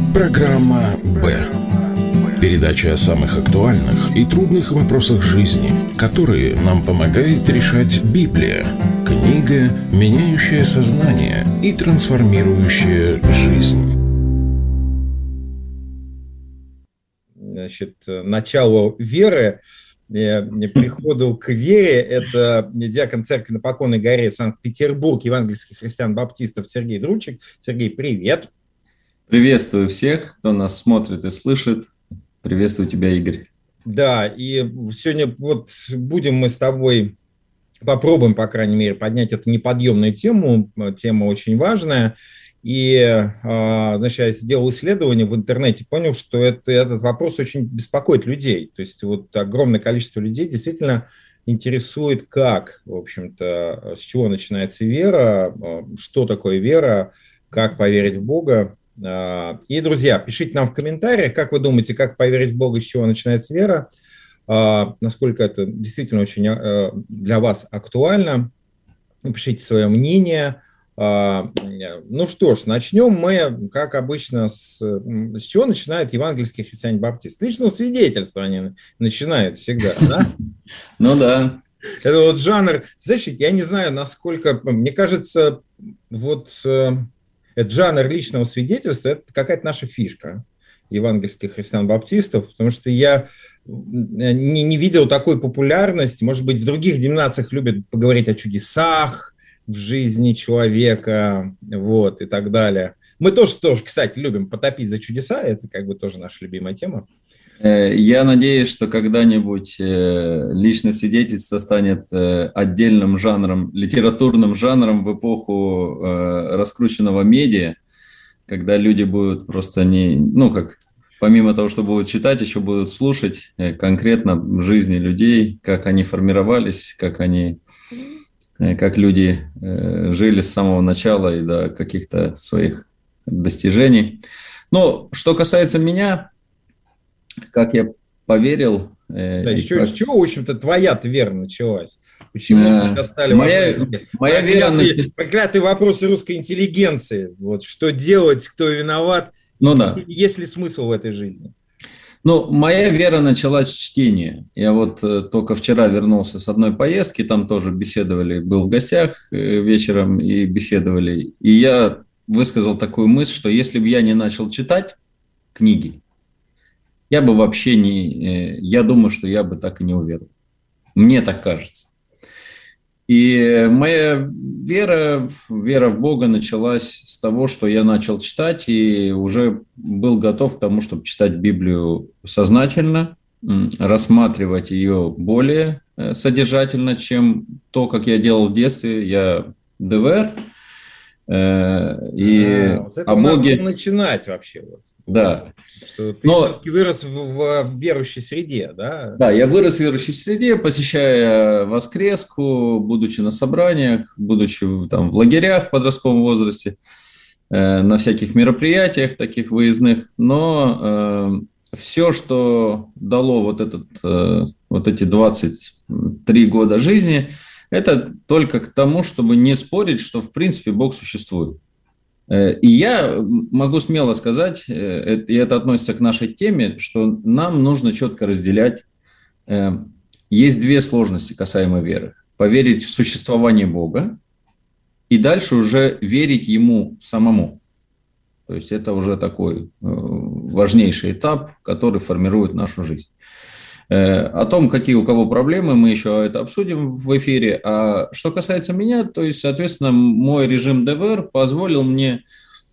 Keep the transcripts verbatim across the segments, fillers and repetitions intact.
Программа «Б». Передача о самых актуальных и трудных вопросах жизни, которые нам помогает решать Библия. Книга, меняющая сознание и трансформирующая жизнь. Значит, начало веры, приходу к вере, это диакон церкви на Покойной горе, Санкт-Петербург, евангельских христиан-баптистов Сергей Дручик. Сергей, привет! Приветствую всех, кто нас смотрит и слышит. Приветствую тебя, Игорь. Да, и сегодня вот будем мы с тобой, попробуем, по крайней мере, поднять эту неподъемную тему. Тема очень важная. И, значит, я сделал исследование в интернете, понял, что это, этот вопрос очень беспокоит людей. То есть вот огромное количество людей действительно интересует, как, в общем-то, с чего начинается вера, что такое вера, как поверить в Бога. И, друзья, пишите нам в комментариях, как вы думаете, как поверить в Бога, с чего начинается вера, насколько это действительно очень для вас актуально. Пишите свое мнение. Ну что ж, начнем мы, как обычно, с, с чего начинают евангельские христиане-баптисты. Личного свидетельства они начинают всегда, да? Ну да. Это вот жанр, знаешь, я не знаю, насколько, мне кажется, вот этот жанр личного свидетельства, это какая-то наша фишка евангельских христиан-баптистов, потому что я не, не видел такой популярности. Может быть, в других деноминациях любят поговорить о чудесах в жизни человека, вот, и так далее. Мы тоже, тоже, кстати, любим потопить за чудеса, это как бы тоже наша любимая тема. Я надеюсь, что когда-нибудь личное свидетельство станет отдельным жанром, литературным жанром в эпоху раскрученного медиа, когда люди будут просто не, ну как, помимо того, что будут читать, еще будут слушать конкретно в жизни людей, как они формировались, как они, как люди жили с самого начала и до каких-то своих достижений. Но что касается меня, как я поверил... Да, с, чего, как... с чего, в общем-то, твоя-то вера началась? Почему а, тебя стали моя, моя проклятые, вера... проклятые вопросы русской интеллигенции. Вот, что делать, кто виноват, ну, и, да. есть ли смысл в этой жизни? Ну, моя вера началась с чтения. Я вот э, только вчера вернулся с одной поездки, там тоже беседовали, был в гостях э, вечером и беседовали. И я высказал такую мысль, что если бы я не начал читать книги, я бы вообще не... Я думаю, что я бы так и не уверовал. Мне так кажется. И моя вера, вера в Бога началась с того, что я начал читать и уже был готов к тому, чтобы читать Библию сознательно, рассматривать ее более содержательно, чем то, как я делал в детстве. Я ДВР. И а, с этого о Боге... надо начинать вообще. Вот. Да. Что ты Но, все-таки вырос в, в, в верующей среде, да? Да, я вырос в верующей среде, посещая воскреску, будучи на собраниях, будучи там в лагерях в подростковом возрасте, э, на всяких мероприятиях таких выездных. Но э, все, что дало вот, этот, э, вот эти двадцать три года жизни, это только к тому, чтобы не спорить, что в принципе Бог существует. И я могу смело сказать, и это относится к нашей теме, что нам нужно четко разделять. Есть две сложности касаемо веры. Поверить в существование Бога и дальше уже верить Ему самому. То есть это уже такой важнейший этап, который формирует нашу жизнь. О том, какие у кого проблемы, мы еще это обсудим в эфире. А что касается меня, то есть, соответственно, мой режим ДВР позволил мне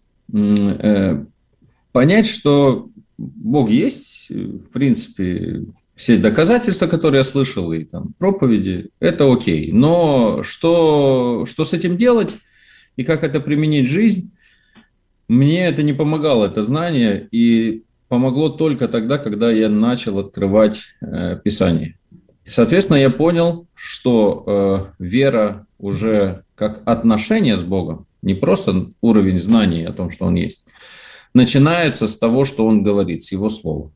понять, что Бог есть, в принципе, все доказательства, которые я слышал, и там проповеди, это окей. Но что, что с этим делать и как это применить в жизнь, мне это не помогало, это знание, и помогло только тогда, когда я начал открывать э, Писание. И, соответственно, я понял, что э, вера уже как отношение с Богом, не просто уровень знаний о том, что Он есть, начинается с того, что Он говорит, с Его слова.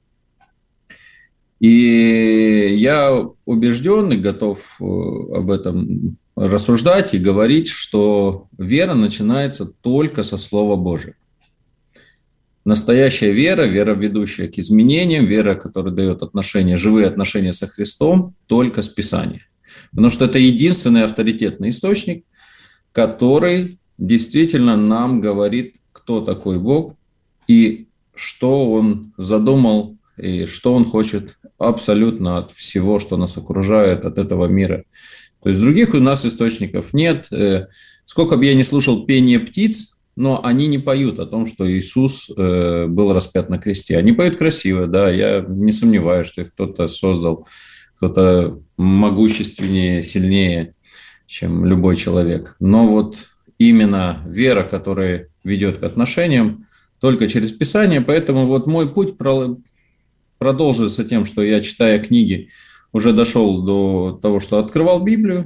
И я убежден и готов об этом рассуждать и говорить, что вера начинается только со Слова Божия. Настоящая вера, вера, ведущая к изменениям, вера, которая дает отношения, живые отношения со Христом, только с Писания. Потому что это единственный авторитетный источник, который действительно нам говорит, кто такой Бог и что Он задумал, и что Он хочет абсолютно от всего, что нас окружает, от этого мира. То есть других у нас источников нет. Сколько бы я ни слушал пение птиц, но они не поют о том, что Иисус был распят на кресте. Они поют красиво, да, я не сомневаюсь, что их кто-то создал, кто-то могущественнее, сильнее, чем любой человек. Но вот именно вера, которая ведет к отношениям, только через Писание. Поэтому вот мой путь продолжится тем, что я, читая книги, уже дошел до того, что открывал Библию.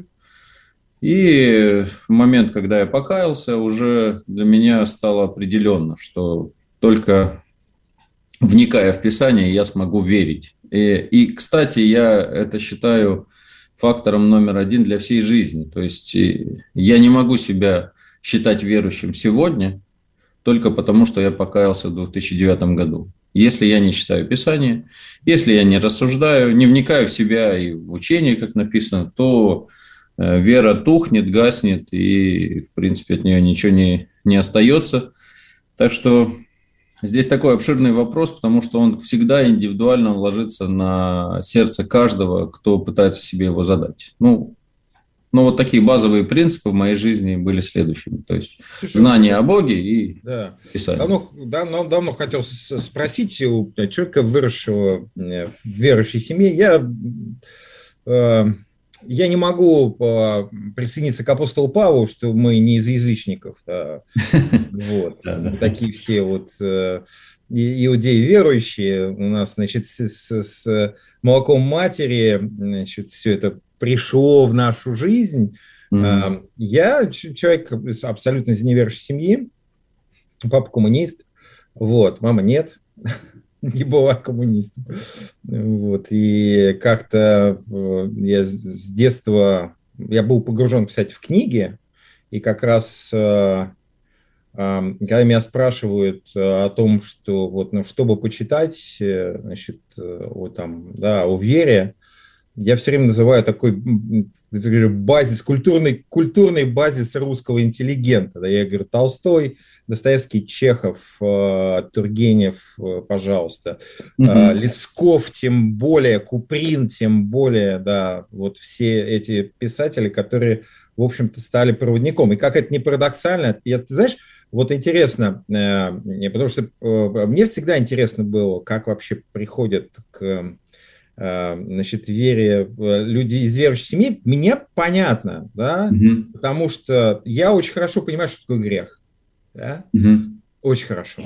И в момент, когда я покаялся, уже для меня стало определенно, что только вникая в Писание, я смогу верить. И, и, кстати, я это считаю фактором номер один для всей жизни. То есть я не могу себя считать верующим сегодня только потому, что я покаялся в две тысячи девятом году. Если я не читаю Писание, если я не рассуждаю, не вникаю в себя и в учение, как написано, то вера тухнет, гаснет, и, в принципе, от нее ничего не, не остается. Так что здесь такой обширный вопрос, потому что он всегда индивидуально ложится на сердце каждого, кто пытается себе его задать. Ну, ну вот такие базовые принципы в моей жизни были следующими. То есть Слушай, знание о Боге и да. Писание. Давно, давно, давно хотел спросить у человека, выросшего в верующей семье. Я... Э, Я не могу присоединиться к апостолу Павлу, что мы не из язычников. Да. Вот. Такие все вот иудеи верующие. У нас, значит, с, с молоком матери, значит, все это пришло в нашу жизнь. Mm-hmm. Я человек абсолютно из неверующей семьи. Папа коммунист. Вот. Мама нет. Не была коммунистом. Вот. И как-то я с детства, я был погружен, кстати, в книги, и как раз, когда меня спрашивают о том, что вот, ну, чтобы почитать, значит, о, там, да, о вере, я все время называю такой базис, культурный, культурный базис русского интеллигента. Да, я говорю, Толстой, Достоевский, Чехов, Тургенев, пожалуйста, mm-hmm. Лесков, тем более, Куприн, тем более, да, вот все эти писатели, которые, в общем-то, стали проводником. И как это не парадоксально, я, ты знаешь, вот интересно, потому что мне всегда интересно было, как вообще приходят к, значит, вере люди из верующей семьи. Мне понятно, да, mm-hmm. потому что я очень хорошо понимаю, что такое грех. Да? Угу. Очень хорошо.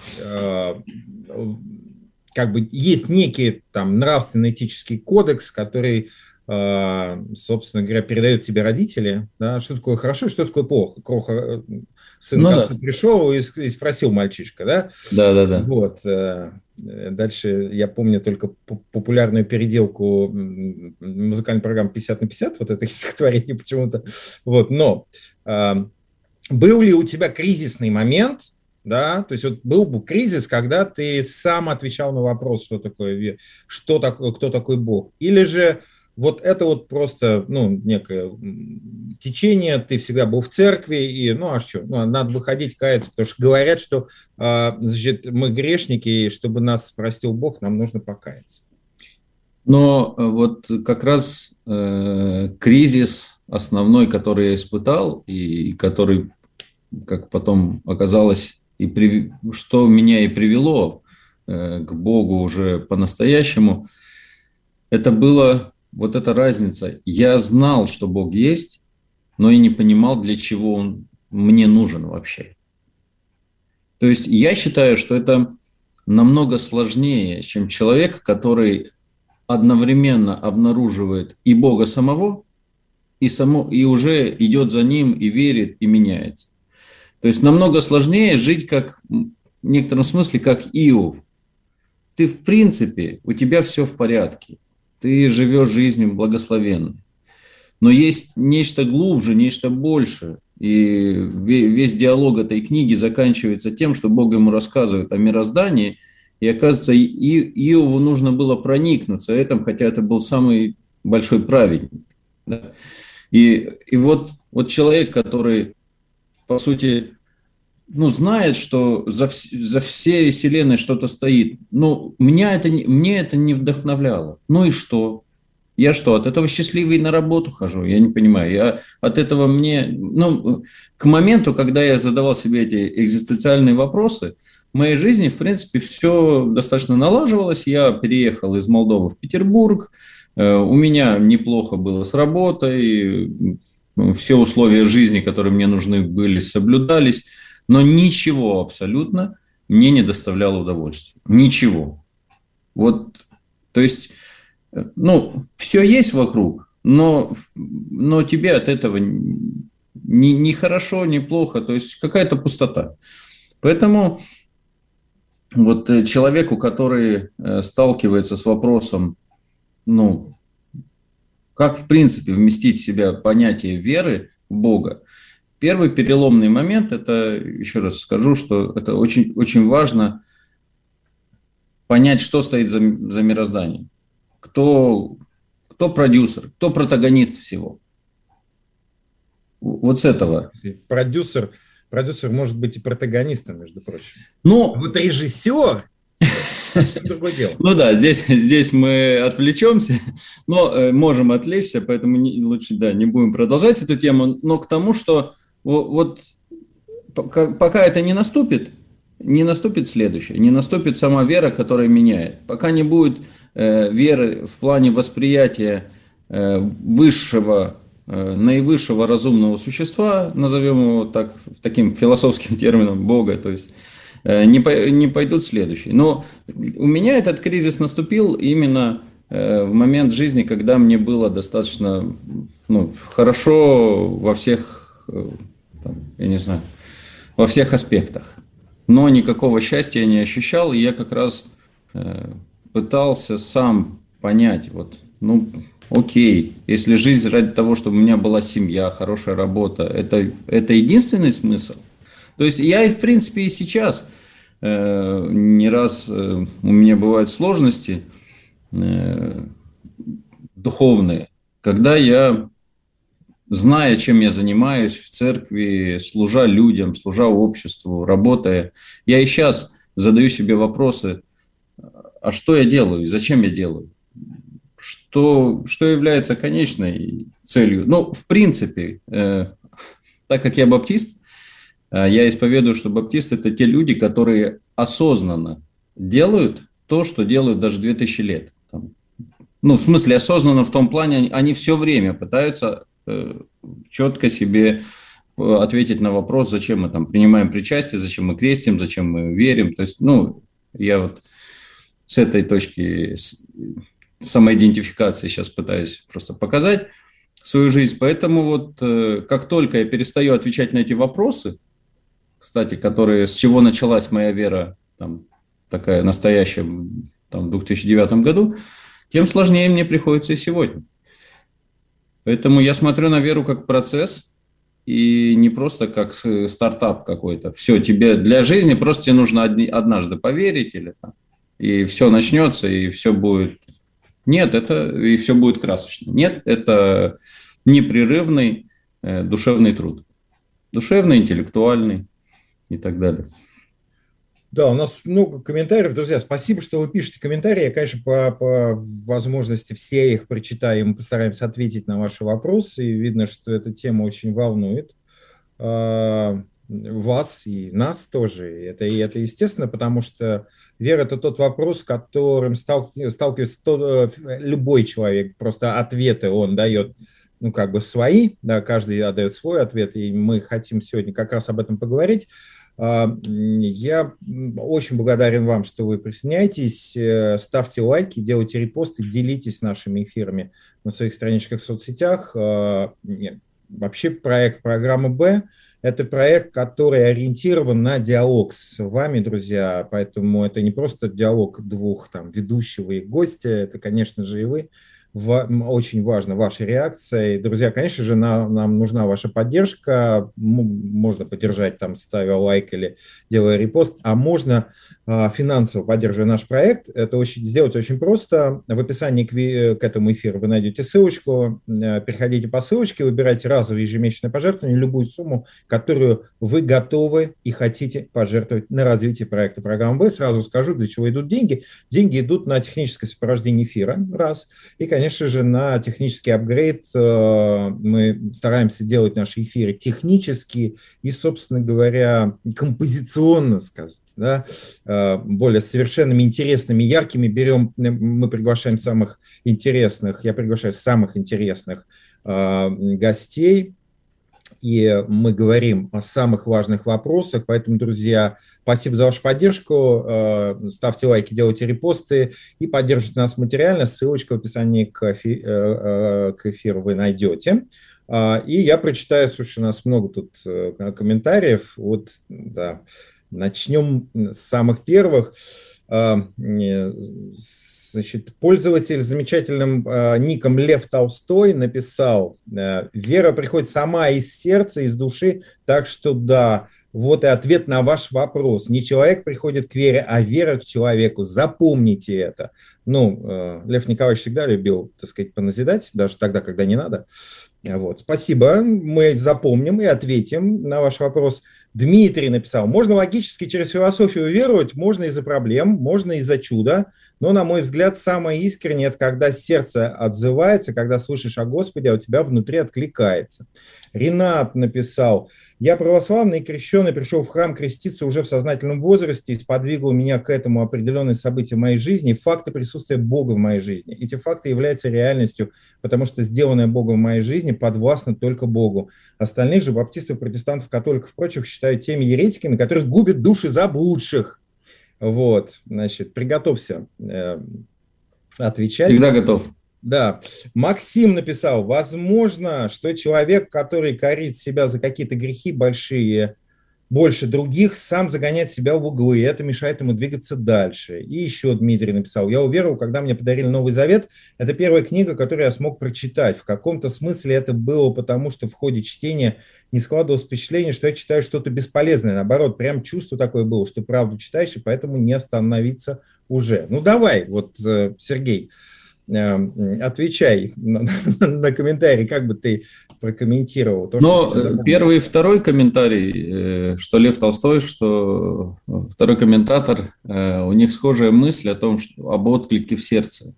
Как бы есть некий там нравственно-этический кодекс, который, собственно говоря, передают тебе родители. Да? Что такое хорошо, что такое плохо. Кроха, сын ну, к отцу да. пришел и, и спросил мальчишка. Да, да, да. да. Вот. Дальше я помню только популярную переделку музыкальной программы пятьдесят на пятьдесят, вот это стихотворение почему-то. Вот. Но был ли у тебя кризисный момент, да, то есть вот был бы кризис, когда ты сам отвечал на вопрос, что такое, что такое, кто такой Бог, или же вот это вот просто, ну, некое течение, ты всегда был в церкви, и, ну, а что, ну, надо выходить, каяться, потому что говорят, что, значит, мы грешники, и чтобы нас простил Бог, нам нужно покаяться. Но вот как раз э, кризис основной, который я испытал, и который, как потом оказалось, и при, что меня и привело э, к Богу уже по-настоящему, это была вот эта разница. Я знал, что Бог есть, но и не понимал, для чего Он мне нужен вообще. То есть я считаю, что это намного сложнее, чем человек, который одновременно обнаруживает и Бога самого, и, само, и уже идет за Ним, и верит, и меняется. То есть намного сложнее жить, как, в некотором смысле, как Иов. Ты, в принципе, у тебя все в порядке. Ты живешь жизнью благословенной. Но есть нечто глубже, нечто большее. И весь диалог этой книги заканчивается тем, что Бог ему рассказывает о мироздании, и, оказывается, Иову нужно было проникнуться этим, хотя это был самый большой праведник. Да? И, и вот, вот человек, который, по сути, ну, знает, что за, за всей вселенной что-то стоит, ну, меня это, мне это не вдохновляло. Ну и что? Я что, от этого счастливый на работу хожу? Я не понимаю. Я от этого мне... Ну, к моменту, когда я задавал себе эти экзистенциальные вопросы, в моей жизни, в принципе, все достаточно налаживалось. Я переехал из Молдовы в Петербург. У меня неплохо было с работой. Все условия жизни, которые мне нужны были, соблюдались. Но ничего абсолютно мне не доставляло удовольствия. Ничего. Вот, то есть... Ну, все есть вокруг, но, но тебе от этого ни, ни хорошо, ни плохо, то есть какая-то пустота. Поэтому вот человеку, который сталкивается с вопросом, ну, как в принципе вместить в себя понятие веры в Бога, первый переломный момент, это, еще раз скажу, что это очень, очень важно понять, что стоит за, за мирозданием. Кто, кто продюсер, кто протагонист всего. Вот с этого. Продюсер, продюсер может быть и протагонистом, между прочим. Ну, вот режиссер – совсем другое дело. Ну да, здесь, здесь мы отвлечемся, но э, можем отвлечься, поэтому не, лучше да, не будем продолжать эту тему. Но к тому, что вот пока, пока это не наступит, не наступит следующее, не наступит сама вера, которая меняет. Пока не будет э, веры в плане восприятия э, высшего, э, наивысшего разумного существа, назовем его так, таким философским термином Бога, то есть э, не, по, не пойдут следующие. Но у меня этот кризис наступил именно э, в момент жизни, когда мне было достаточно ну, хорошо во всех, э, там, я не знаю, во всех аспектах. Но никакого счастья я не ощущал, и я как раз э, пытался сам понять, вот, ну, окей, если жизнь ради того, чтобы у меня была семья, хорошая работа, это, это единственный смысл. То есть я и, в принципе, и сейчас э, не раз э, у меня бывают сложности э, духовные, когда я, зная, чем я занимаюсь в церкви, служа людям, служа обществу, работая, я и сейчас задаю себе вопросы, а что я делаю, зачем я делаю, что, что является конечной целью. Ну, в принципе, э, так как я баптист, э, я исповедую, что баптисты – это те люди, которые осознанно делают то, что делают даже две тысячи лет. Там, ну, в смысле, осознанно в том плане, они, они все время пытаются четко себе ответить на вопрос, зачем мы там принимаем причастие, зачем мы крестим, зачем мы верим. То есть, ну, я вот с этой точки самоидентификации сейчас пытаюсь просто показать свою жизнь. Поэтому вот как только я перестаю отвечать на эти вопросы, кстати, которые, с чего началась моя вера, там, такая настоящая, там, в две тысячи девятом году, тем сложнее мне приходится и сегодня. Поэтому я смотрю на веру как процесс и не просто как стартап какой-то. Все, тебе для жизни просто тебе нужно одни, однажды поверить, или там, и все начнется, и все будет... Нет, это и все будет красочно. Нет, это непрерывный э, душевный труд. Душевный, интеллектуальный и так далее. Да, у нас много комментариев, друзья. Спасибо, что вы пишете комментарии. Я, конечно, по, по возможности все их прочитаю, мы постараемся ответить на ваши вопросы. И видно, что эта тема очень волнует э, вас и нас тоже. И это, и это естественно, потому что вера – это тот вопрос, с которым сталкивается тот, любой человек. Просто ответы он дает, ну, как бы свои, да, каждый дает свой ответ, и мы хотим сегодня как раз об этом поговорить. Я очень благодарен вам, что вы присоединяетесь, ставьте лайки, делайте репосты, делитесь нашими эфирами на своих страничках в соцсетях. Вообще проект «Программа Б» – это проект, который ориентирован на диалог с вами, друзья, поэтому это не просто диалог двух там ведущего и гостя, это, конечно же, и вы, очень важна ваша реакция. И, друзья, конечно же, нам, нам нужна ваша поддержка. Можно поддержать, там, ставя лайк или делая репост, а можно финансово поддерживая наш проект. Это очень, сделать очень просто. В описании к, к этому эфиру вы найдете ссылочку. Переходите по ссылочке, выбирайте разовое ежемесячное пожертвование, любую сумму, которую вы готовы и хотите пожертвовать на развитие проекта программы «Б». Сразу скажу, для чего идут деньги. Деньги идут на техническое сопровождение эфира, раз. И, конечно же, на технический апгрейд. Мы стараемся делать наши эфиры технически и, собственно говоря, композиционно сказать, да, более совершенными, интересными, яркими. Берем, мы приглашаем самых интересных, я приглашаю самых интересных гостей, и мы говорим о самых важных вопросах. Поэтому, друзья, спасибо за вашу поддержку. Ставьте лайки, делайте репосты и поддержите нас материально. Ссылочка в описании к эфиру вы найдете. И я прочитаю, слушай, у нас много тут комментариев. Вот, да, начнем с самых первых. Значит, пользователь с замечательным э, ником Лев Толстой написал: «Вера приходит сама из сердца, из души, так что да». Вот и ответ на ваш вопрос. Не человек приходит к вере, а вера к человеку. Запомните это. Ну, э, Лев Николаевич всегда любил, так сказать, поназидать, даже тогда, когда не надо. Вот. Спасибо, мы запомним и ответим на ваш вопрос. Дмитрий написал: можно логически через философию веровать, можно из-за проблем, можно из-за чуда, но, на мой взгляд, самое искреннее – это когда сердце отзывается, когда слышишь о Господе, а у тебя внутри откликается. Ренат написал: я православный и крещеный, пришел в храм креститься уже в сознательном возрасте, и сподвигло меня к этому определенные события в моей жизни, факты присутствия Бога в моей жизни. Эти факты являются реальностью, потому что сделанное Богом в моей жизни подвластно только Богу. Остальных же баптистов, протестантов, католиков и прочих считают теми еретиками, которые губят души заблудших. Вот, значит, приготовься э, отвечать. Всегда готов. Да. Максим написал: возможно, что человек, который корит себя за какие-то грехи большие, больше других, сам загоняет себя в углы, и это мешает ему двигаться дальше. И еще Дмитрий написал: я уверовал, когда мне подарили Новый Завет. Это первая книга, которую я смог прочитать. В каком-то смысле это было потому, что в ходе чтения не складывалось впечатление, что я читаю что-то бесполезное. Наоборот, прям чувство такое было, что правду читаешь, и поэтому не остановиться уже. Ну давай, вот, Сергей, отвечай на, на комментарий, как бы ты прокомментировал. То, Но что первый и второй комментарий, что Лев Толстой, что второй комментатор, у них схожая мысль о том, что об отклике в сердце.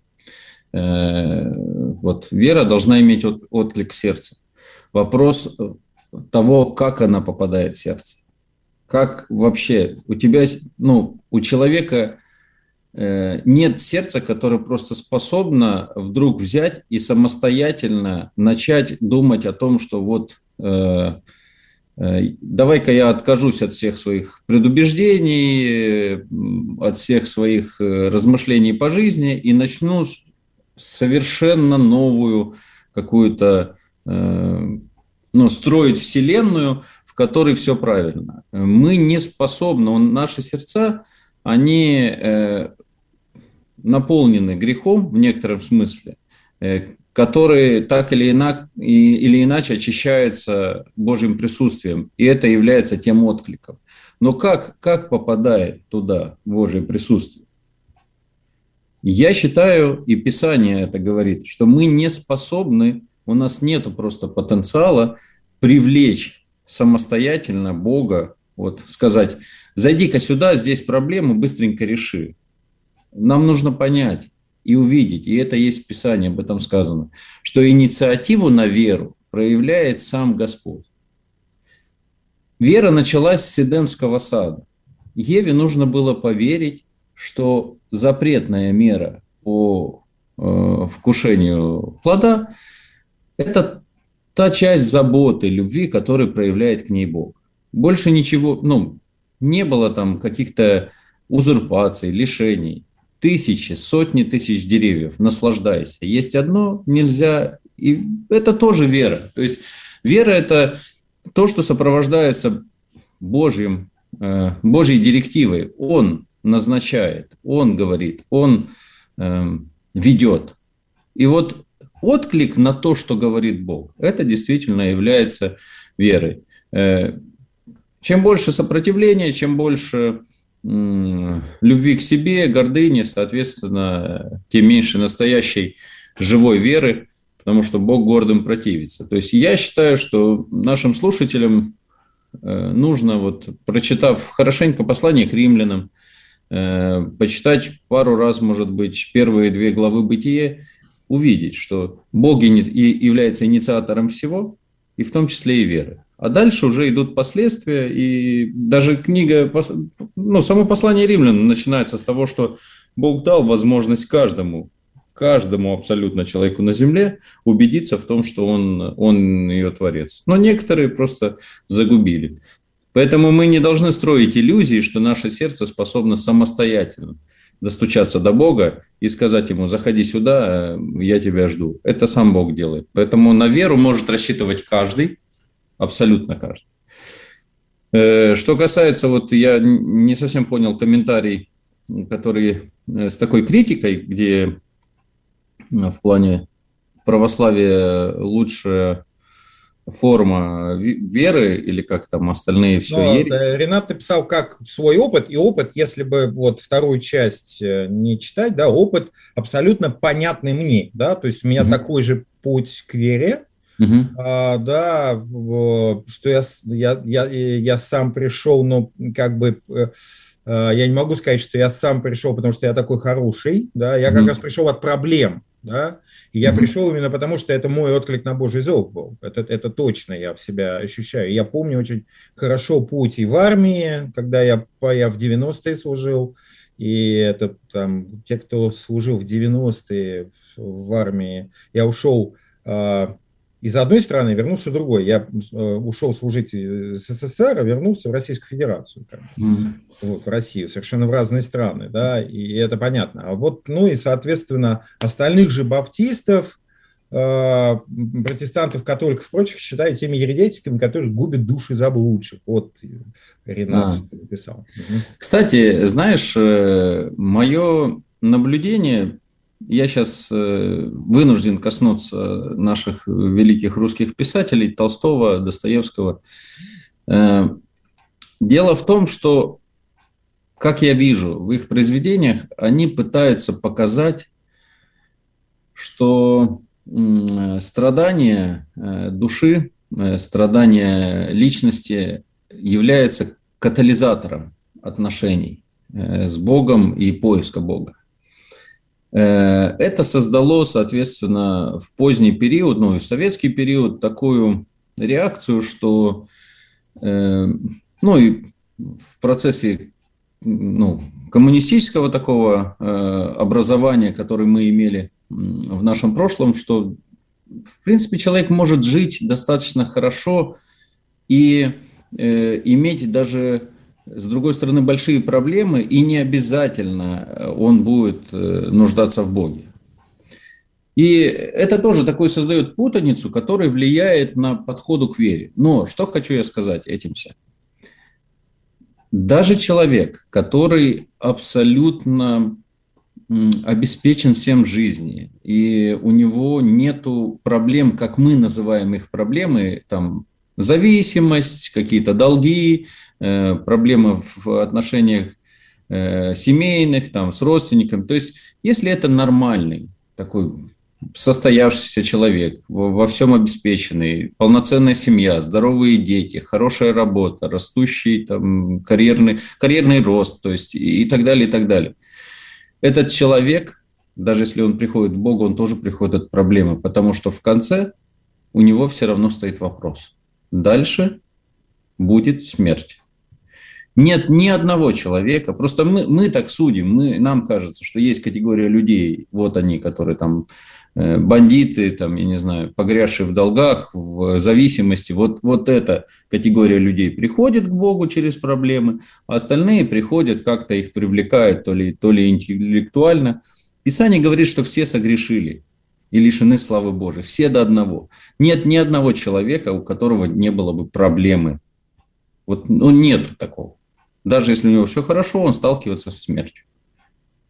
Вот вера должна иметь отклик в сердце. Вопрос того, как она попадает в сердце. Как вообще у тебя, ну, у человека нет сердца, которое просто способно вдруг взять и самостоятельно начать думать о том, что вот э, э, давай-ка я откажусь от всех своих предубеждений, от всех своих размышлений по жизни и начну совершенно новую какую-то, э, ну, строить вселенную, в которой все правильно. Мы не способны, наши сердца, они э, наполнены грехом в некотором смысле, э, который так или, инак, и, или иначе очищается Божьим присутствием, и это является тем откликом. Но как, как попадает туда Божье присутствие? Я считаю, и Писание это говорит, что мы не способны, у нас нет просто потенциала привлечь самостоятельно Бога, вот сказать: зайди-ка сюда, здесь проблемы, быстренько реши. Нам нужно понять и увидеть, и это есть в Писании, об этом сказано, что инициативу на веру проявляет сам Господь. Вера началась с Эдемского сада. Еве нужно было поверить, что запретная мера по э, вкушению плода – это та часть заботы, любви, которую проявляет к ней Бог. Больше ничего, ну, не было там каких-то узурпаций, лишений. Тысячи, сотни тысяч деревьев, наслаждайся. Есть одно, нельзя, и это тоже вера. То есть вера – это то, что сопровождается Божьим, э, Божьей директивой. Он назначает, Он говорит, Он э, ведет. И вот отклик на то, что говорит Бог, это действительно является верой. Чем больше сопротивления, чем больше любви к себе, гордыни, соответственно, тем меньше настоящей живой веры, потому что Бог гордым противится. То есть я считаю, что нашим слушателям нужно, вот, прочитав хорошенько послание к римлянам, почитать пару раз, может быть, первые две главы Бытия, увидеть, что Бог является инициатором всего, и в том числе и веры. А дальше уже идут последствия, и даже книга, ну, само послание римлян начинается с того, что Бог дал возможность каждому, каждому абсолютно человеку на земле убедиться в том, что он, он ее творец. Но некоторые просто загубили. Поэтому мы не должны строить иллюзии, что наше сердце способно самостоятельно достучаться до Бога и сказать ему: заходи сюда, я тебя жду. Это сам Бог делает. Поэтому на веру может рассчитывать каждый, абсолютно каждый. Что касается, вот я не совсем понял комментарий, который с такой критикой, где в плане православия лучшая форма веры, или как там остальные все Но, ересь. Ренат написал как свой опыт, и опыт, если бы вот вторую часть не читать, да, опыт абсолютно понятный мне, да, то есть у меня mm-hmm. такой же путь к вере, mm-hmm. а, да, что я, я, я, я сам пришел, но как бы я не могу сказать, что я сам пришел, потому что я такой хороший, да, я mm-hmm. как раз пришел от проблем, да, и я mm-hmm. пришел именно потому, что это мой отклик на Божий зов был. Это, это точно я в себя ощущаю. Я помню очень хорошо путь и в армии, когда я, я в девяностые служил, и это там те, кто служил в девяностые в армии, я ушел э, из одной страны, вернулся в другой. Я э, ушел служить в СССР, а вернулся в Российскую Федерацию. Mm-hmm. Вот, в Россию, совершенно в разные страны, да, и это понятно. А вот, ну и, соответственно, остальных же баптистов, э, протестантов, католиков, прочих считаю теми еретиками, которые губят души заблудших. Вот Ренат а. написал. Кстати, знаешь, мое наблюдение, я сейчас вынужден коснуться наших великих русских писателей, Толстого, Достоевского. Дело в том, что, как я вижу, в их произведениях они пытаются показать, что страдание души, страдание личности является катализатором отношений с Богом и поиска Бога. Это создало, соответственно, в поздний период, ну и в советский период, такую реакцию, что, ну и в процессе, ну, коммунистического такого образования, которое мы имели в нашем прошлом, что, в принципе, человек может жить достаточно хорошо и иметь даже, с другой стороны, большие проблемы, и не обязательно он будет нуждаться в Боге. И это тоже такой создает путаницу, которая влияет на подходу к вере. Но что хочу я сказать этим всем? Даже человек, который абсолютно обеспечен всем в жизни, и у него нету проблем, как мы называем их проблемы, там, зависимость, какие-то долги, э, проблемы в отношениях э, семейных, там, с родственниками. То есть, если это нормальный, такой состоявшийся человек, во, во всем обеспеченный, полноценная семья, здоровые дети, хорошая работа, растущий там, карьерный, карьерный рост, то есть, и, и так далее, и так далее. Этот человек, даже если он приходит к Богу, он тоже приходит от проблемы, потому что в конце у него все равно стоит вопрос. Дальше будет смерть. Нет ни одного человека, просто мы, мы так судим, мы, нам кажется, что есть категория людей, вот они, которые там э, бандиты, там, я не знаю, погрязшие в долгах, в зависимости, вот, вот эта категория людей приходит к Богу через проблемы, а остальные приходят, как-то их привлекает, то ли, то ли интеллектуально. Писание говорит, что все согрешили и лишены славы Божией. Все до одного. Нет ни одного человека, у которого не было бы проблемы. Вот, ну, нету такого. Даже если у него все хорошо, он сталкивается со смертью.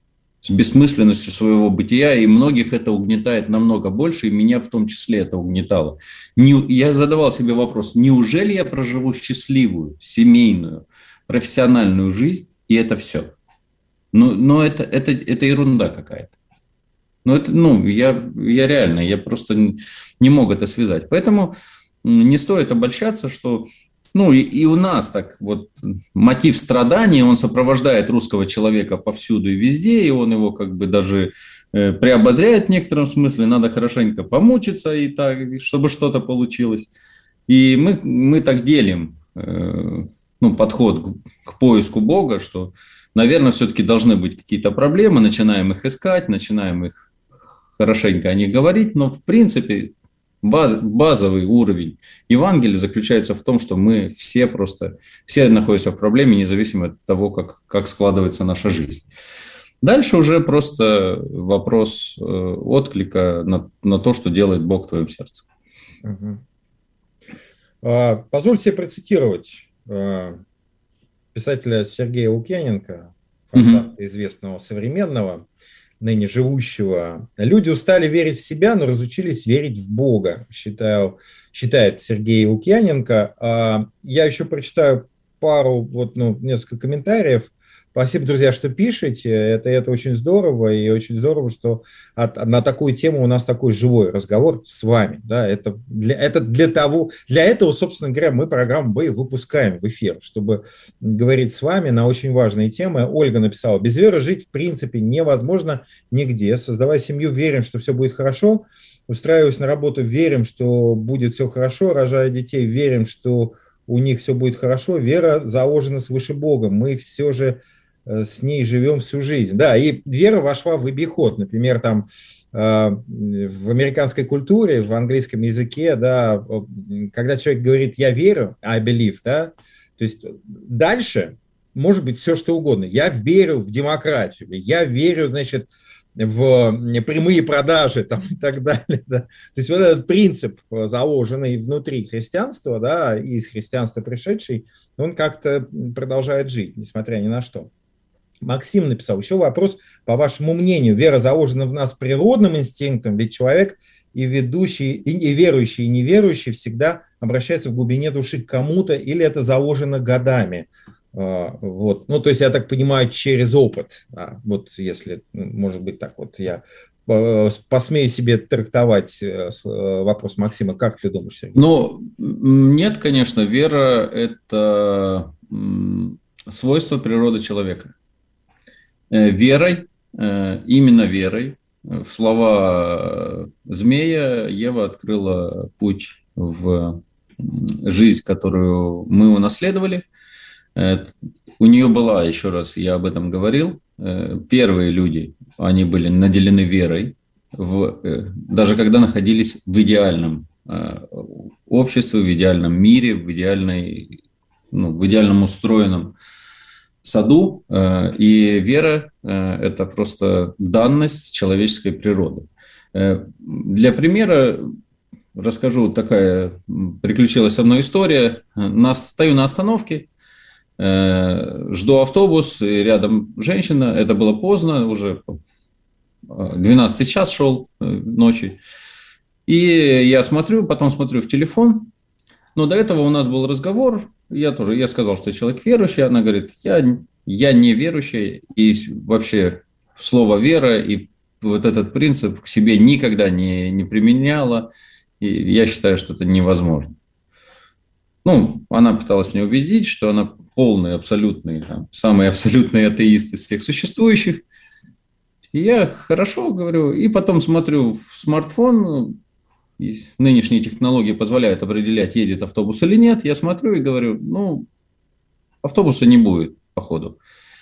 с бессмысленностью своего бытия, и многих это угнетает намного больше, и меня в том числе это угнетало. Не, я задавал себе вопрос, неужели я проживу счастливую, семейную, профессиональную жизнь, и это все? Но, но это, это, это ерунда какая-то. Ну, это, ну я, я реально, я просто не мог это связать. Поэтому не стоит обольщаться, что... Ну, и, и у нас так вот мотив страдания, он сопровождает русского человека повсюду и везде, и он его как бы даже э, приободряет в некотором смысле. Надо хорошенько помучиться, и так, чтобы что-то получилось. И мы, мы так делим э, ну, подход к, к поиску Бога, что, наверное, все-таки должны быть какие-то проблемы, начинаем их искать, начинаем их хорошенько о них говорить, но в принципе... Баз, базовый уровень Евангелия заключается в том, что мы все просто, все находимся в проблеме, независимо от того, как, как складывается наша жизнь. Дальше уже просто вопрос э, отклика на, на то, что делает Бог в твоем сердце. Угу. А, позвольте себе процитировать а, писателя Сергея Лукьяненко, фантаста угу. известного современного, ныне живущего. Люди устали верить в себя, но разучились верить в Бога, считаю, считает Сергей Лукьяненко. Я еще прочитаю пару, вот, ну, несколько комментариев. Спасибо, друзья, что пишете. Это, это очень здорово, и очень здорово, что от, на такую тему у нас такой живой разговор с вами. Да, это, для, это для того, для этого, собственно говоря, мы программу «Б» выпускаем в эфир, чтобы говорить с вами на очень важные темы. Ольга написала: без веры жить в принципе невозможно нигде. Создавая семью, верим, что все будет хорошо. Устраиваясь на работу, верим, что будет все хорошо. Рожая детей, верим, что у них все будет хорошо. Вера заложена свыше Богом. Мы все же с ней живем всю жизнь. Да, и вера вошла в обиход. Например, там э, в американской культуре, в английском языке, да, когда человек говорит «я верю», I believe, да, то есть дальше может быть все, что угодно. Я верю в демократию, я верю, значит, в прямые продажи там, и так далее. Да. То есть вот этот принцип, заложенный внутри христианства, да, и из христианства пришедший, он как-то продолжает жить, несмотря ни на что. Максим написал: еще вопрос, по вашему мнению, вера заложена в нас природным инстинктом, ведь человек и ведущий, и верующий, и неверующий всегда обращается в глубине души к кому-то, или это заложено годами? Вот. Ну, то есть, я так понимаю, через опыт. А, вот если, может быть, так вот я посмею себе трактовать вопрос Максима. Как ты думаешь, Сергей? Ну, нет, конечно, вера – это свойство природы человека. Верой, именно верой, в слова змея Ева открыла путь в жизнь, которую мы унаследовали. У нее была, еще раз, я об этом говорил, первые люди, они были наделены верой, в, даже когда находились в идеальном обществе, в идеальном мире, в, идеальной, ну, в идеальном устроенном саду, и вера – это просто данность человеческой природы. Для примера расскажу, такая приключилась со мной история. Стою на остановке, жду автобус, и рядом женщина, это было поздно, уже двенадцатый час шел ночи, и я смотрю, потом смотрю в телефон, но до этого у нас был разговор. Я тоже, я сказал, что я человек верующий, она говорит, я, я не верующий, и вообще слово «вера» и вот этот принцип к себе никогда не, не применяла, и я считаю, что это невозможно. Ну, она пыталась меня убедить, что она полный, абсолютный, там, самый абсолютный атеист из всех существующих. И я хорошо говорю, и потом смотрю в смартфон. Нынешние технологии позволяют определять, едет автобус или нет. Я смотрю и говорю, ну, автобуса не будет, походу.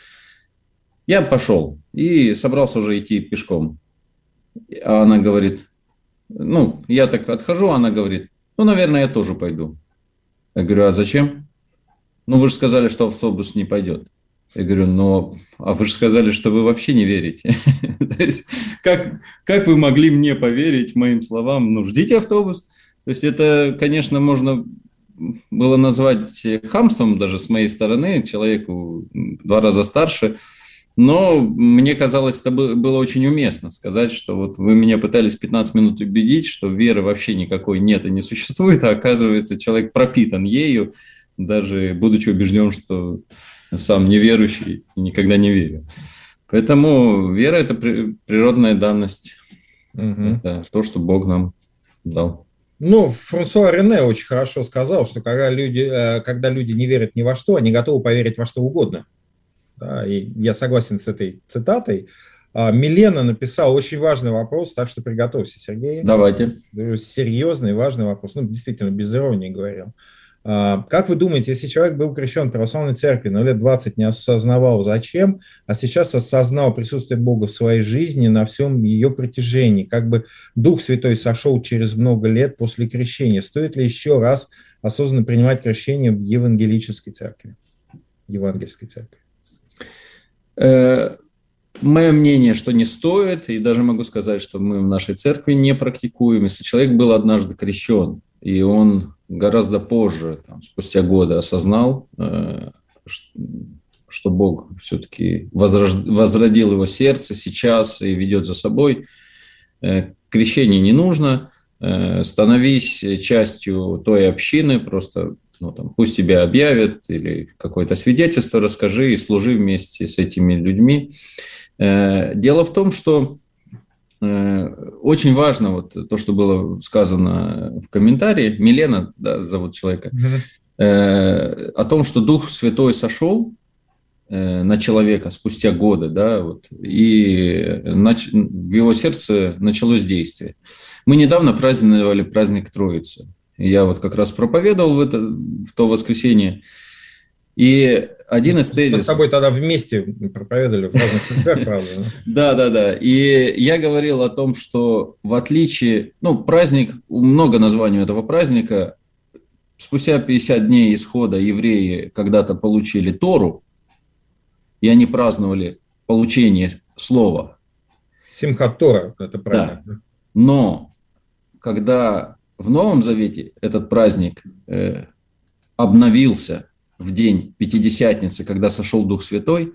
Я пошел и собрался уже идти пешком. А она говорит, ну, я так отхожу, она говорит, ну, наверное, я тоже пойду. Я говорю, а зачем? Ну, вы же сказали, что автобус не пойдет. Я говорю, ну, а вы же сказали, что вы вообще не верите. То есть, как, как вы могли мне поверить моим словам? Ну, ждите автобус. То есть, это, конечно, можно было назвать хамством даже с моей стороны, человеку в два раза старше. Но мне казалось, это было очень уместно сказать, что вот вы меня пытались пятнадцать минут убедить, что веры вообще никакой нет и не существует, а оказывается, человек пропитан ею, даже будучи убежден, что сам неверующий и никогда не верил. Поэтому вера – это природная данность. Угу. Это то, что Бог нам дал. Ну, Франсуа Рене очень хорошо сказал, что когда люди, когда люди не верят ни во что, они готовы поверить во что угодно. Да, и я согласен с этой цитатой. Милена написал очень важный вопрос, так что приготовься, Сергей. Давайте. Серьезный, важный вопрос. Ну, действительно, без иронии говорил. Как вы думаете, если человек был крещен в православной церкви, но лет двадцать не осознавал зачем, а сейчас осознал присутствие Бога в своей жизни на всем ее протяжении, как бы Дух Святой сошел через много лет после крещения, стоит ли еще раз осознанно принимать крещение в евангелической церкви, евангельской церкви? Мое мнение, что не стоит, и даже могу сказать, что мы в нашей церкви не практикуем. Если человек был однажды крещен, и он гораздо позже, там, спустя годы, осознал, что Бог все-таки возродил его сердце сейчас и ведет за собой, крещение не нужно, становись частью той общины, просто ну, там, пусть тебя объявят или какое-то свидетельство расскажи и служи вместе с этими людьми. Дело в том, что очень важно вот то, что было сказано в комментарии, Милена, да, зовут человека, mm-hmm. о том, что Дух Святой сошел на человека спустя годы, да, вот, и нач... в его сердце началось действие. Мы недавно праздновали праздник Троицы. Я вот как раз проповедовал в, это, в то воскресенье, и один из тезисов... Мы с тобой тогда вместе проповедовали в разных церквях, правда? Да, да, да. И я говорил о том, что в отличие... Ну, праздник, много названий этого праздника. Спустя пятьдесят дней исхода евреи когда-то получили Тору, и они праздновали получение слова. Симхат Тора, это праздник. Да. Но когда в Новом Завете этот праздник э, обновился в день Пятидесятницы, когда сошел Дух Святой,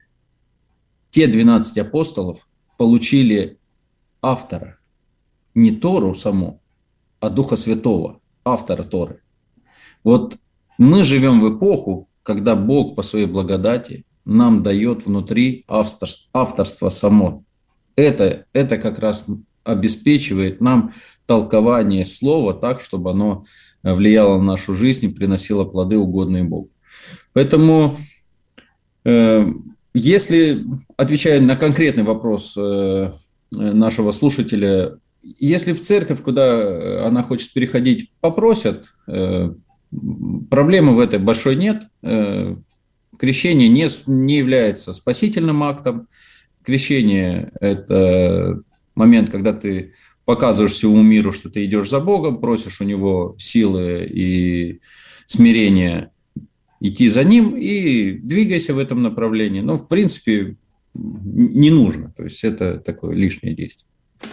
те двенадцать апостолов получили автора, не Тору саму, а Духа Святого, автора Торы. Вот мы живем в эпоху, когда Бог по своей благодати нам дает внутри авторство, авторство само. Это, это как раз обеспечивает нам толкование слова так, чтобы оно влияло на нашу жизнь и приносило плоды, угодные Богу. Поэтому, э, если, отвечая на конкретный вопрос э, нашего слушателя, если в церковь, куда она хочет переходить, попросят, э, проблемы в этой большой нет. Э, крещение не, не является спасительным актом. Крещение – это момент, когда ты показываешь всему миру, что ты идешь за Богом, просишь у Него силы и смирения идти за Ним и двигайся в этом направлении. Но, в принципе, не нужно. То есть, это такое лишнее действие.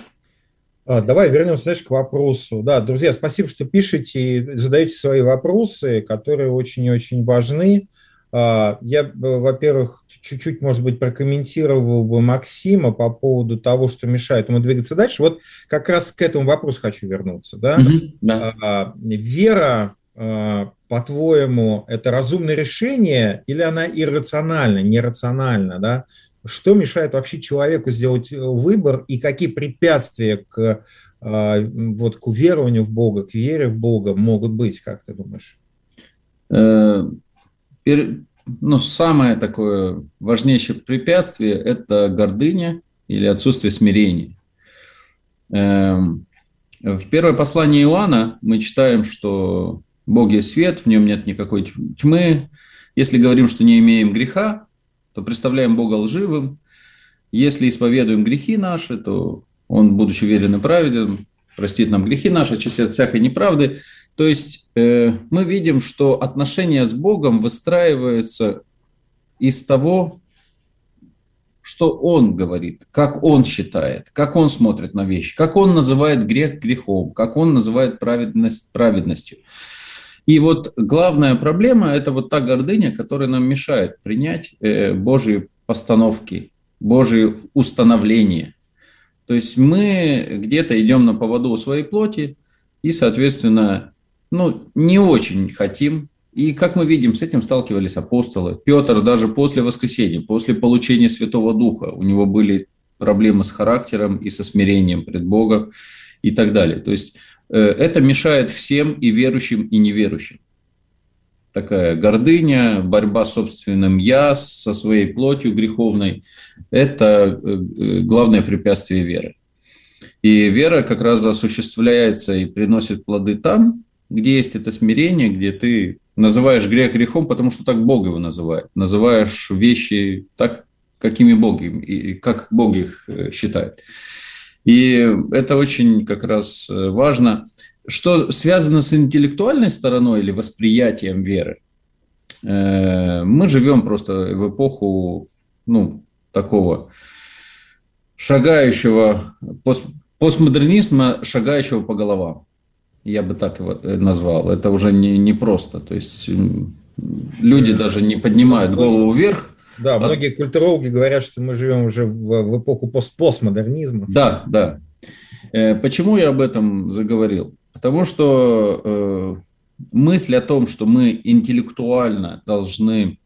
Давай вернемся, знаешь, к вопросу. Да, друзья, спасибо, что пишете и задаете свои вопросы, которые очень и очень важны. Я, во-первых, чуть-чуть, может быть, прокомментировал бы Максима по поводу того, что мешает ему двигаться дальше. Вот как раз к этому вопросу хочу вернуться. Да? Mm-hmm, да. Вера, по-твоему, это разумное решение или она иррациональна, нерациональна? Да? Что мешает вообще человеку сделать выбор и какие препятствия к, вот, к уверованию в Бога, к вере в Бога могут быть, как ты думаешь? Ну, самое такое важнейшее препятствие – это гордыня или отсутствие смирения. В первое послание Иоанна мы читаем, что Бог есть свет, в нем нет никакой тьмы. Если говорим, что не имеем греха, то представляем Бога лживым. Если исповедуем грехи наши, то Он, будучи верен и праведен, простит нам грехи наши, очистит от всякой неправды. То есть э, мы видим, что отношения с Богом выстраиваются из того, что Он говорит, как Он считает, как Он смотрит на вещи, как Он называет грех грехом, как Он называет праведность праведностью. И вот главная проблема – это вот та гордыня, которая нам мешает принять э, Божьи постановки, Божьи установления. То есть мы где-то идем на поводу у своей плоти и, соответственно, ну, не очень хотим. И, как мы видим, с этим сталкивались апостолы. Петр даже после воскресения, после получения Святого Духа, у него были проблемы с характером и со смирением пред Богом и так далее. То есть это мешает всем, и верующим, и неверующим. Такая гордыня, борьба с собственным «я», со своей плотью греховной – это главное препятствие веры. И вера как раз осуществляется и приносит плоды там, где есть это смирение, где ты называешь грех грехом, потому что так Бог его называет. Называешь вещи так, какими Бог, и как Бог их считает. И это очень как раз важно. Что связано с интеллектуальной стороной или восприятием веры, мы живем просто в эпоху, ну, такого шагающего, пост, постмодернизма, шагающего по головам. Я бы так его назвал. Это уже не, не просто. То есть люди даже не поднимают голову вверх. Да, а... многие культурологи говорят, что мы живем уже в, в эпоху пост, постмодернизма. Да, да. Почему я об этом заговорил? Потому что э, мысль о том, что мы интеллектуально должны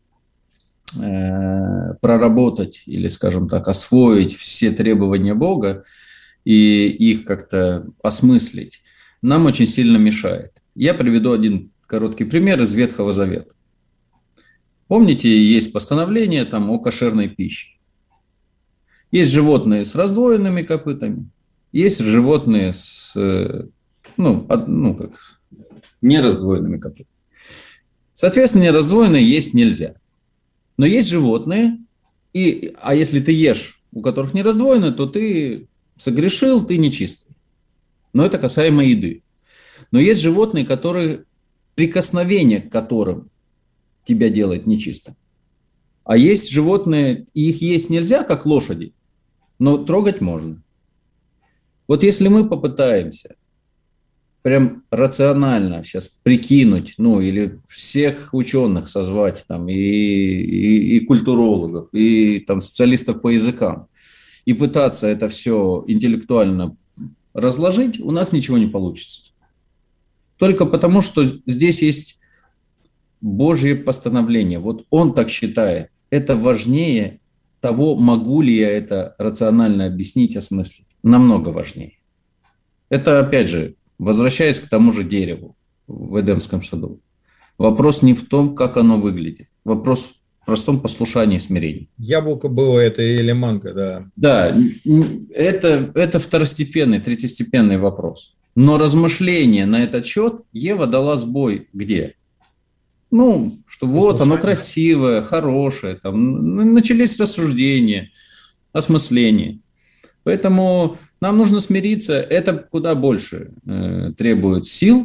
э, проработать или, скажем так, освоить все требования Бога и их как-то осмыслить, нам очень сильно мешает. Я приведу один короткий пример из Ветхого Завета. Помните, есть постановление там о кошерной пище. Есть животные с раздвоенными копытами, есть животные с... Ну, ну как, нераздвоенными копытами. Соответственно, нераздвоенные есть нельзя. Но есть животные, и, а если ты ешь, у которых нераздвоенные, то ты согрешил, ты нечистый. Но это касаемо еды. Но есть животные, которые, прикосновение к которым тебя делает нечистым. А есть животные, и их есть нельзя, как лошади, но трогать можно. Вот если мы попытаемся прям рационально сейчас прикинуть, ну, или всех ученых созвать, там, и, и, и культурологов, и там, специалистов по языкам, и пытаться это все интеллектуально разложить, у нас ничего не получится. Только потому, что здесь есть Божье постановление. Вот Он так считает. Это важнее того, могу ли я это рационально объяснить, осмыслить. Намного важнее. Это, опять же, возвращаясь к тому же дереву в Эдемском саду. Вопрос не в том, как оно выглядит. Вопрос в простом послушании и смирении. Яблоко было это или манго, да. Да, это, это второстепенный, третьестепенный вопрос. Но размышления на этот счет Ева дала сбой где? Ну, что вот оно красивое, хорошее. Там начались рассуждения, осмысления. Поэтому нам нужно смириться. Это куда больше э, требует сил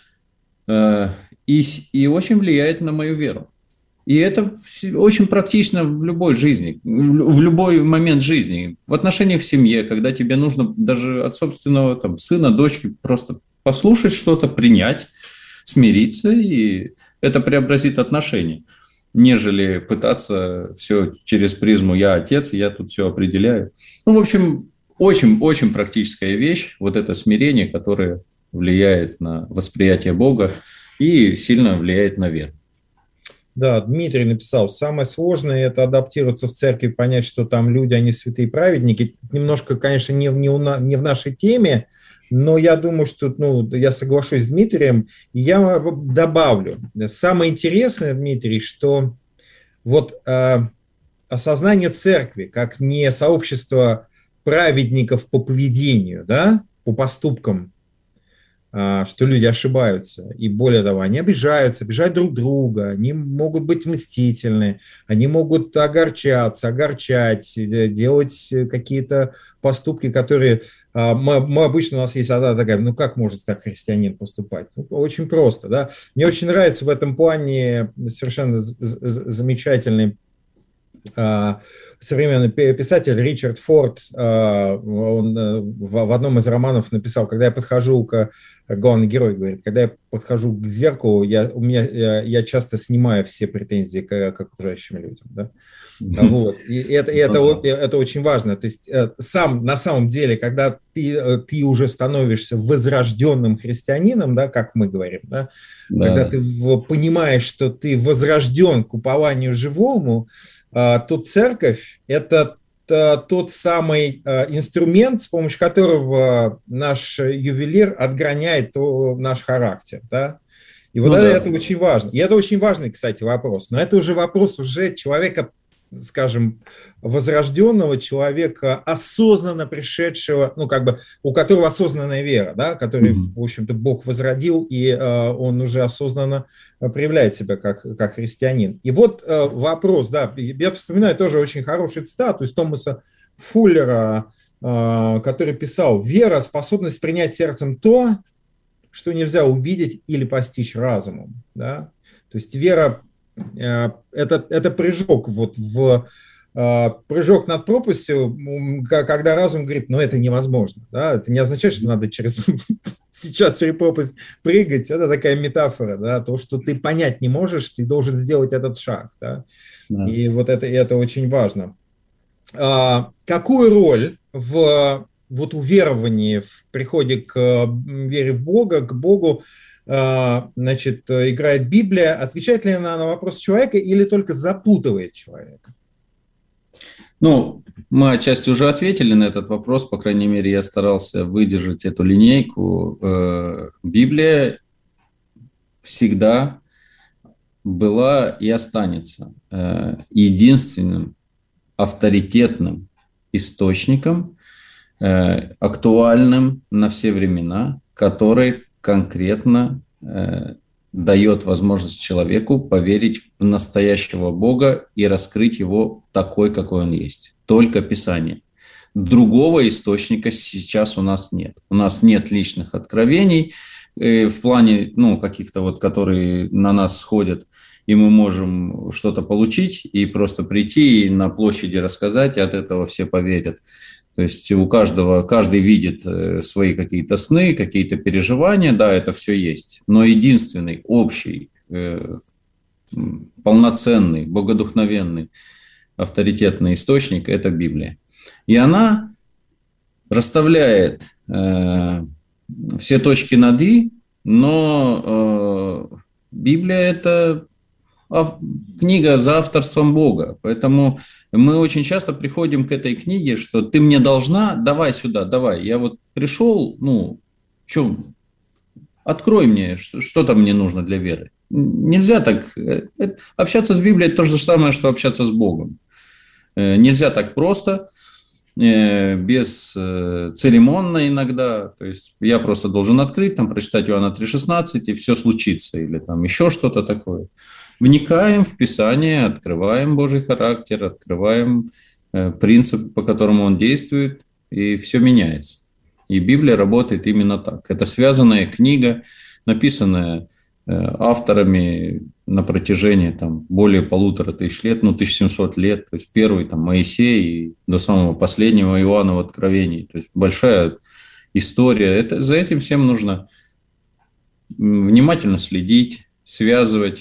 э, и, и очень влияет на мою веру. И это очень практично в любой жизни, в любой момент жизни. В отношениях в семье, когда тебе нужно даже от собственного там, сына, дочки просто послушать что-то, принять, смириться, и это преобразит отношения, нежели пытаться все через призму «я отец, я тут все определяю». Ну, в общем, очень-очень практическая вещь, вот это смирение, которое влияет на восприятие Бога и сильно влияет на веру. Да, Дмитрий написал, самое сложное – это адаптироваться в церкви, понять, что там люди, они святые праведники. Немножко, конечно, не, не, у на, не в нашей теме, но я думаю, что ну, я соглашусь с Дмитрием, и я добавлю. Самое интересное, Дмитрий, что вот э, осознание церкви как не сообщество праведников по поведению, да, по поступкам, что люди ошибаются, и более того, они обижаются, обижают друг друга, они могут быть мстительны, они могут огорчаться, огорчать, делать какие-то поступки, которые мы, мы обычно, у нас есть одна такая, ну как может так христианин поступать? Ну, очень просто, да. Мне очень нравится в этом плане совершенно замечательный современный писатель Ричард Форд, он в одном из романов написал, когда я подхожу к главный герой говорит, когда я подхожу к зеркалу, я, у меня, я, я часто снимаю все претензии к, к окружающим людям. Да? Вот. И это, и это, это очень важно. То есть сам, на самом деле, когда ты, ты уже становишься возрожденным христианином, да, как мы говорим, да, да. Когда ты понимаешь, что ты возрожден к упованию живому, то церковь – это тот самый инструмент, с помощью которого наш ювелир отгоняет наш характер. Да? И вот ну, это, да. это очень важно. И это очень важный, кстати, вопрос. Но это уже вопрос уже человека, скажем, возрожденного человека, осознанно пришедшего, ну, как бы, у которого осознанная вера, да, который, mm-hmm. в общем-то, Бог возродил, и э, он уже осознанно проявляет себя как, как христианин. И вот э, вопрос, да, я вспоминаю тоже очень хорошую цитату из Томаса Фуллера, э, который писал: «Вера – способность принять сердцем то, что нельзя увидеть или постичь разумом». Да? То есть вера Это, это прыжок, вот в, прыжок над пропастью, когда разум говорит, ну это невозможно. Да? Это не означает, что надо через, сейчас через пропасть прыгать. Это такая метафора. Да? То, что ты понять не можешь, ты должен сделать этот шаг. Да? Да. И вот это, это очень важно. А, какую роль в вот уверовании, в приходе к вере в Бога, к Богу, значит, играет Библия? Отвечает ли она на вопрос человека или только запутывает человека? Ну, мы отчасти уже ответили на этот вопрос, по крайней мере, я старался выдержать эту линейку. Библия всегда была и останется единственным авторитетным источником, актуальным на все времена, который конкретно э, дает возможность человеку поверить в настоящего Бога и раскрыть его такой, какой он есть. Только Писание. Другого источника сейчас у нас нет. У нас нет личных откровений э, в плане, ну, каких-то вот, которые на нас сходят, и мы можем что-то получить и просто прийти и на площади рассказать, и от этого все поверят. То есть у каждого, каждый видит свои какие-то сны, какие-то переживания, да, это все есть. Но единственный, общий, э, полноценный, богодухновенный, авторитетный источник – это Библия. И она расставляет э, все точки над «и», но э, Библия – это книга за авторством Бога. Поэтому мы очень часто приходим к этой книге, что ты мне должна, давай сюда, давай. Я вот пришел, ну, что, открой мне, что, что там мне нужно для веры. Нельзя так. Общаться с Библией – это то же самое, что общаться с Богом. Нельзя так просто, без церемонно иногда. То есть я просто должен открыть, там, прочитать Иоанна три шестнадцать, и все случится. Или там еще что-то такое. Вникаем в Писание, открываем Божий характер, открываем э, принцип, по которому он действует, и все меняется. И Библия работает именно так. Это связанная книга, написанная э, авторами на протяжении там, более полутора тысяч лет, ну, тысяча семьсот лет. То есть первый там, Моисей и до самого последнего Иоанна в Откровении. То есть большая история. Это, за этим всем нужно внимательно следить, связывать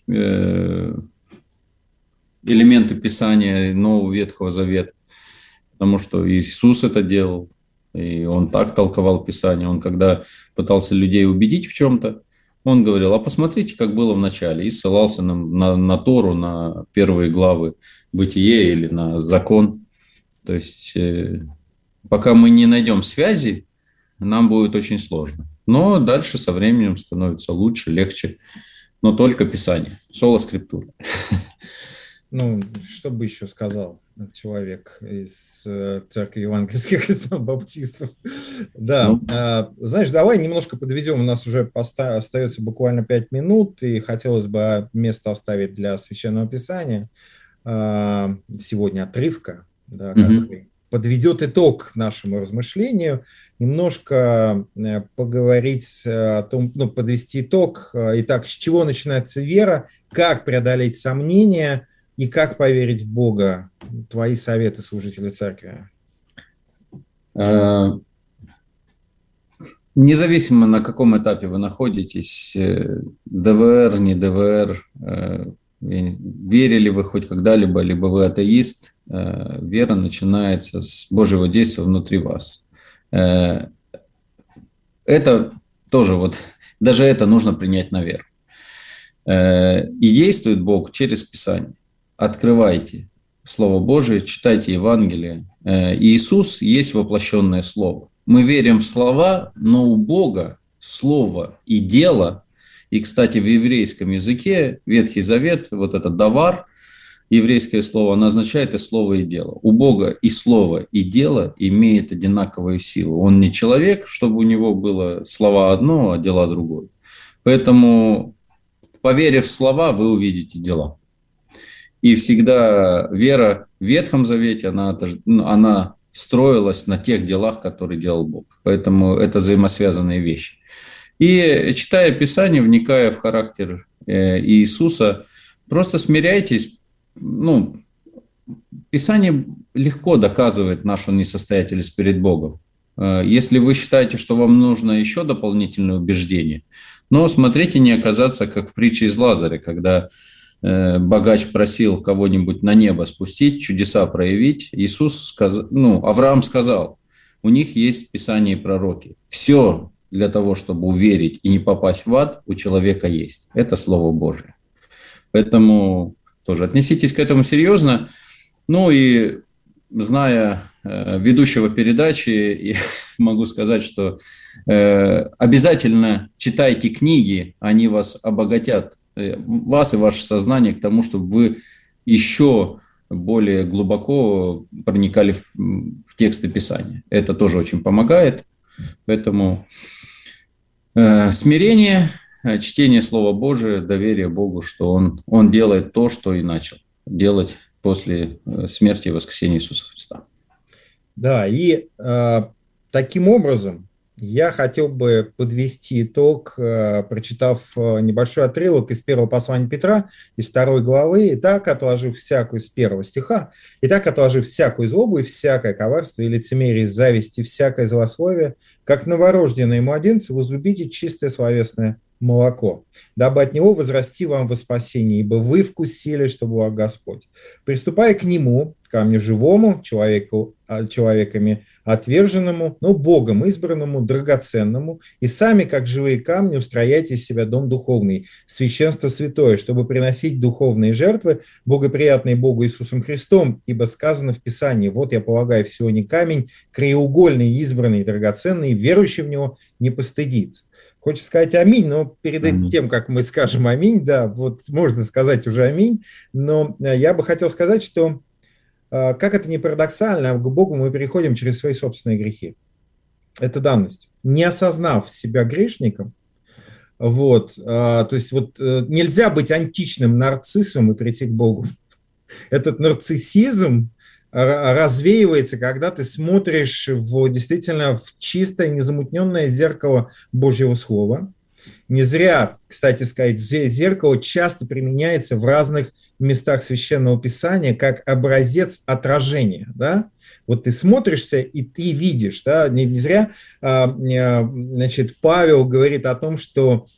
элементы Писания Нового Ветхого Завета, потому что Иисус это делал, и Он так толковал Писание. Он, когда пытался людей убедить в чем-то, Он говорил: а посмотрите, как было в начале, и ссылался на, на, на Тору, на первые главы Бытие или на закон. То есть, э, пока мы не найдем связи, нам будет очень сложно. Но дальше со временем становится лучше, легче. Но только Писание, соло скриптура. Ну, что бы еще сказал человек из церкви евангельских христиан-баптистов? Да, ну. а, знаешь, давай немножко подведем, у нас уже поста- остается буквально пять минут, и хотелось бы место оставить для Священного Писания. А, сегодня отрывка, да, mm-hmm. который подведет итог нашему размышлению, немножко поговорить о том, ну, подвести итог. Итак, с чего начинается вера, как преодолеть сомнения и как поверить в Бога? Твои советы, служители церкви. Независимо, на каком этапе вы находитесь, ДВР, не ДВР, верили вы хоть когда-либо, либо вы атеист, вера начинается с Божьего действия внутри вас. Это тоже вот, даже это нужно принять на веру. И действует Бог через Писание. Открывайте Слово Божие, читайте Евангелие. Иисус есть воплощенное Слово. Мы верим в слова, но у Бога слово и дело, и, кстати, в еврейском языке Ветхий Завет, вот это давар, еврейское слово, оно означает и слово, и дело. У Бога и слово, и дело имеет одинаковую силу. Он не человек, чтобы у него было слова одно, а дела другое. Поэтому, поверив в слова, вы увидите дела. И всегда вера в Ветхом Завете, она, она строилась на тех делах, которые делал Бог. Поэтому это взаимосвязанные вещи. И читая Писание, вникая в характер Иисуса, просто смиряйтесь. Ну, Писание легко доказывает нашу несостоятельность перед Богом. Если вы считаете, что вам нужно еще дополнительное убеждение, но смотрите, не оказаться, как в притче из Лазаря, когда богач просил кого-нибудь на небо спустить, чудеса проявить. Иисус сказал, ну, Авраам сказал, у них есть Писание и пророки. Все для того, чтобы уверить и не попасть в ад, у человека есть. Это Слово Божие. Поэтому тоже отнеситесь к этому серьезно. Ну и зная э, ведущего передачи, могу сказать, что э, обязательно читайте книги, они вас обогатят, вас и ваше сознание к тому, чтобы вы еще более глубоко проникали в, в тексты Писания. Это тоже очень помогает. Поэтому э, смирение, чтение Слова Божия, доверие Богу, что Он, Он делает то, что и начал делать после смерти и воскресения Иисуса Христа. Да, и э, таким образом я хотел бы подвести итог, прочитав небольшой отрывок из первого послания Петра, из второй главы. «Итак, отложив всякую», с первого стиха, «Итак, отложив всякую злобу и всякое коварство и лицемерие, зависть и всякое злословие, как новорожденные младенцы, возлюбите чистое словесное молоко, дабы от него возрасти вам во спасение, ибо вы вкусили, что благ Господь. Приступая к нему, камню живому, человеку, человеками отверженному, но Богом избранному, драгоценному, и сами, как живые камни, устрояйте из себя дом духовный, священство святое, чтобы приносить духовные жертвы, богоприятные Богу Иисусом Христом, ибо сказано в Писании, вот я полагаю в Сионе камень, краеугольный, избранный, драгоценный, верующий в него не постыдится». Хочется сказать аминь, но перед аминь. Тем, как мы скажем аминь, да, вот можно сказать уже аминь, но я бы хотел сказать, что, как это ни парадоксально, к Богу мы переходим через свои собственные грехи. Это данность. Не осознав себя грешником, вот, то есть вот нельзя быть античным нарциссом и прийти к Богу. Этот нарциссизм развеивается, когда ты смотришь в, действительно в чистое, незамутненное зеркало Божьего Слова. Не зря, кстати сказать, зеркало часто применяется в разных местах Священного Писания как образец отражения. Да? Вот ты смотришься, и ты видишь. Да? Не, не зря значит, Павел говорит о том, что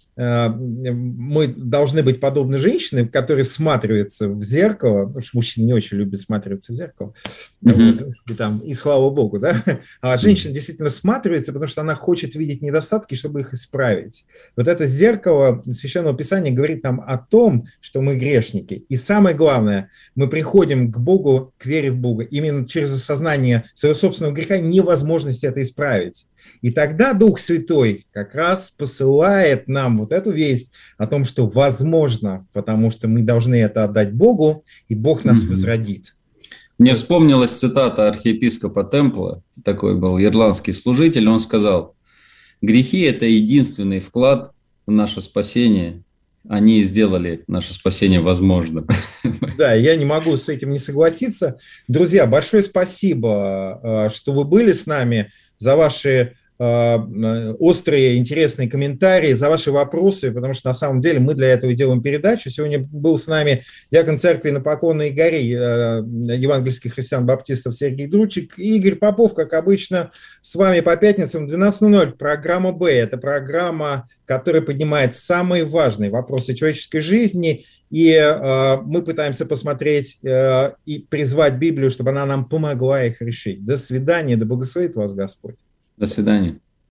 мы должны быть подобны женщине, которая всматривается в зеркало, потому что мужчины не очень любят всматриваться в зеркало, mm-hmm. вот, и, там, и слава Богу, да? А женщина mm-hmm. действительно всматривается, потому что она хочет видеть недостатки, чтобы их исправить. Вот это зеркало Священного Писания говорит нам о том, что мы грешники. И самое главное, мы приходим к Богу, к вере в Бога, именно через осознание своего собственного греха, невозможности это исправить. И тогда Дух Святой как раз посылает нам вот эту весть о том, что возможно, потому что мы должны это отдать Богу, и Бог нас mm-hmm. возродит. Мне вспомнилась цитата архиепископа Темпла, такой был ирландский служитель, он сказал: «Грехи – это единственный вклад в наше спасение, они сделали наше спасение возможным». Да, я не могу с этим не согласиться. Друзья, большое спасибо, что вы были с нами, за ваши острые, интересные комментарии, за ваши вопросы, потому что на самом деле мы для этого делаем передачу. Сегодня был с нами диакон церкви на Покойной горе евангельских христиан-баптистов Сергей Дручик и Игорь Попов, как обычно, с вами по пятницам в двенадцать ноль ноль. Программа «Б» – это программа, которая поднимает самые важные вопросы человеческой жизни, и э, мы пытаемся посмотреть э, и призвать Библию, чтобы она нам помогла их решить. До свидания, да благословит вас Господь. До свидания.